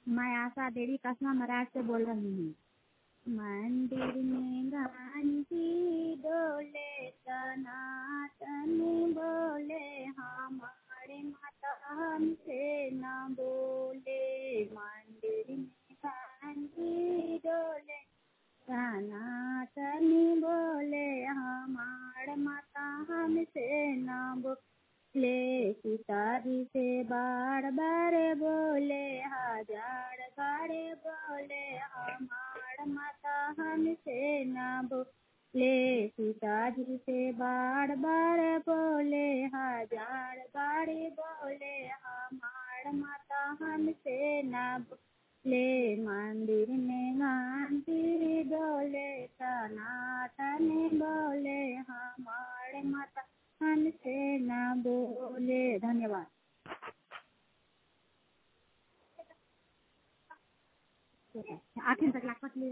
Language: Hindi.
मैं आशा देवी कसमा मराठ से बोल रही हूँ। मंदिर में घंटी डोले सनातन बोले हमारे माता हमसे न बोले। मंदिर में घंटी डोले सनातन बोले हमारे माता हमसे न बोले। पिताजी से बार बार बोले हजार बार बोले हमार माता हमसे न बोले। पिताजी से बार बार बोले हजार बार बोले हमार माता हमसे न बोले। मंदिर में घंटी डोले सनातन बोले हमार माता हमसे न बोले। धन्यवाद। आखिर तक लाख ले